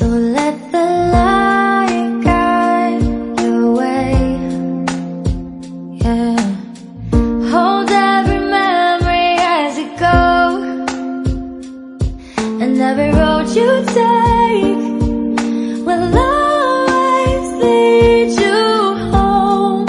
let the light guide your way. Yeah. Hold every memory as it goes, and every road you take will always lead you home.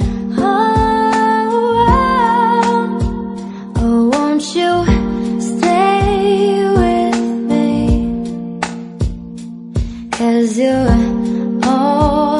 Oh, won't you stay with me? 'Cause you're all